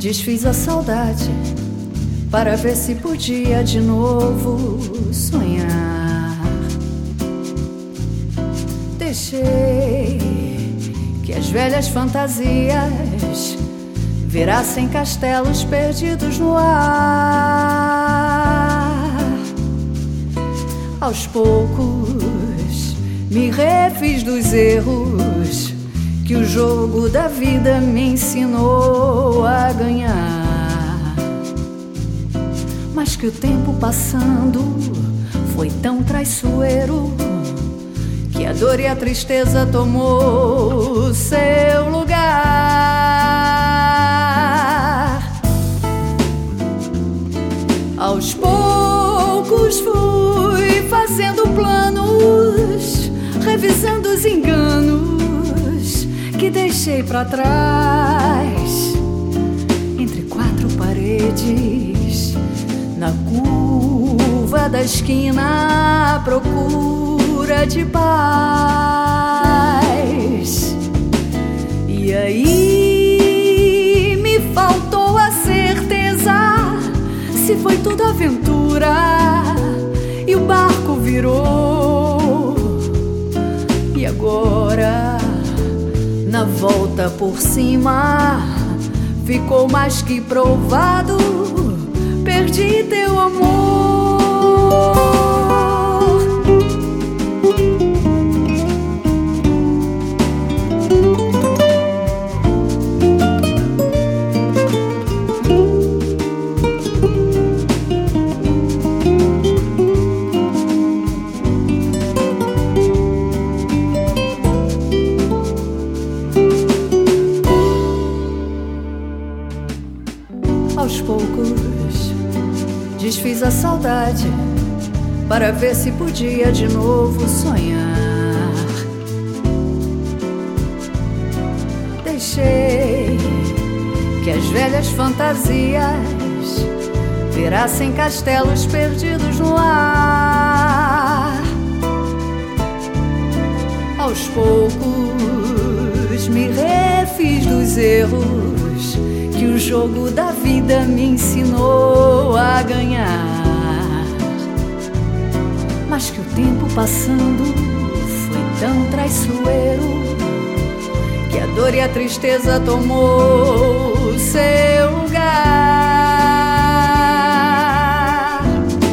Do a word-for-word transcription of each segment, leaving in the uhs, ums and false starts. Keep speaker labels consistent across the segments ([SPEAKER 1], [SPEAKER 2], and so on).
[SPEAKER 1] Desfiz a saudade para ver se podia de novo sonhar. Deixei que as velhas fantasias virassem castelos perdidos no ar. Aos poucos me refiz dos erros que o jogo da vida me ensinou a ganhar. Mas que o tempo passando foi tão traiçoeiro que a dor e a tristeza tomou o seu lugar. Aos poucos fui fazendo planos, revisando os enganos que deixei pra trás, entre quatro paredes, na curva da esquina, à procura de paz. E aí me faltou a certeza se foi tudo aventura e o barco virou. E agora, na volta por cima, ficou mais que provado, perdi teu amor. Aos poucos desfiz a saudade para ver se podia de novo sonhar. Deixei que as velhas fantasias virassem castelos perdidos no ar. Aos poucos me refiz dos erros que o jogo da vida me ensinou a ganhar. Mas que o tempo passando foi tão traiçoeiro que a dor e a tristeza tomou o seu lugar.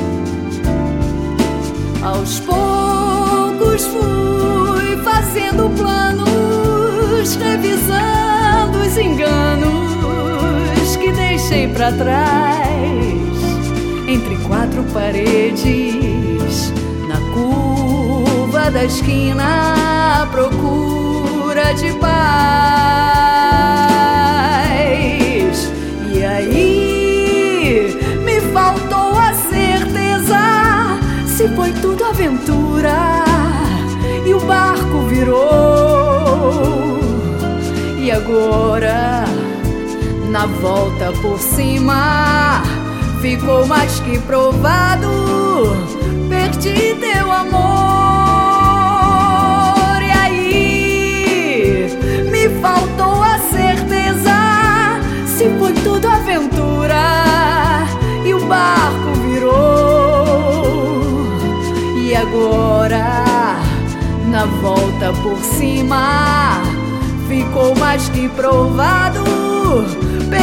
[SPEAKER 1] Aos poucos fui fazendo planos, revisando os enganos que deixei pra trás, entre quatro paredes, na curva da esquina, à procura de paz. E aí me faltou a certeza se foi tudo aventura e o barco virou. E agora, na volta por cima, ficou mais que provado, perdi teu amor. E aí me faltou a certeza se foi tudo aventura e o barco virou. E agora, na volta por cima, ficou mais que provado,